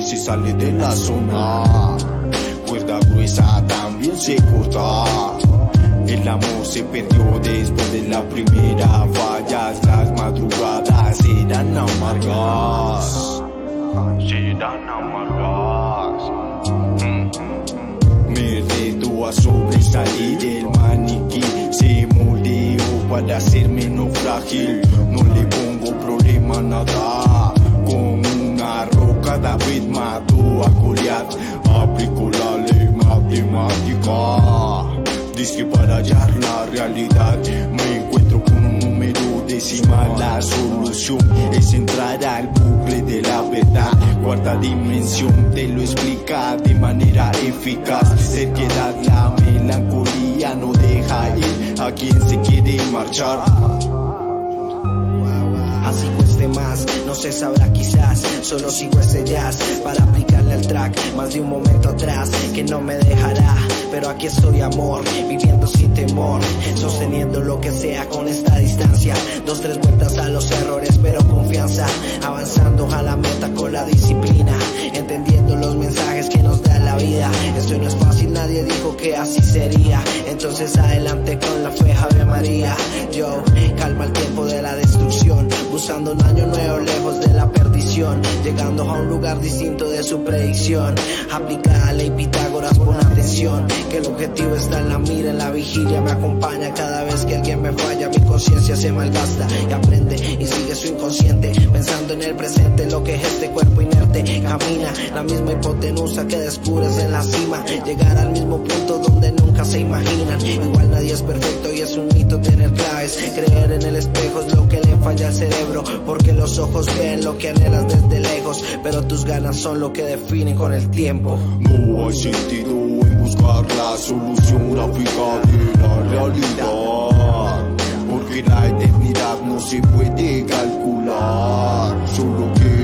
se sale de la zona. Cuerda gruesa también se corta. El amor se perdió después de la primera falla. Las madrugadas serán amargas. Serán amargas. Me reto a sobresalir del maniquí. Se moldeó para ser menos frágil. No le pongo problema a nada. Con una roca David mató a Goliat. Aplico la ley matemática. Dice que para hallar la realidad me encuentro con un número decimal. La solución es entrar al bucle de la verdad. Cuarta dimensión te lo explica de manera eficaz. Terquedad, la melancolía no deja ir a quien se quiere marchar. Así cueste más, no se sabrá quizás. Solo sigo ese jazz para aplicarle al track. Más de un momento atrás que no me dejará. Pero aquí estoy, amor, viviendo sin temor, sosteniendo lo que sea con esta distancia. 2, 3 vueltas a los errores, pero confianza. Avanzando a la meta con la disciplina, entendiendo los mensajes que nos da la vida. Esto no es fácil, nadie dijo que así sería. Entonces adelante con la fe, Ave María. Yo, calma el tiempo de la destrucción, buscando un año nuevo lejos de la perdición, llegando a un lugar distinto de su predicción. Aplica la ley Pitágoras, pon atención, que el objetivo está en la mira, en la vigilia. Me acompaña cada vez que alguien me falla. Mi conciencia se malgasta y aprende y sigue su inconsciente, pensando en el presente, lo que es este cuerpo inerte. Camina la misma hipotenusa que descubres en la cima, llegar al mismo punto donde nunca se imaginan. Igual nadie es perfecto y es un mito tener claves. Creer en el espejo es lo que le falla al cerebro, porque los ojos ven lo que anhelas desde lejos, pero tus ganas son lo que definen con el tiempo. No hay sentido en buscar la solución gráfica de la realidad, porque la eternidad no se puede calcular. Solo que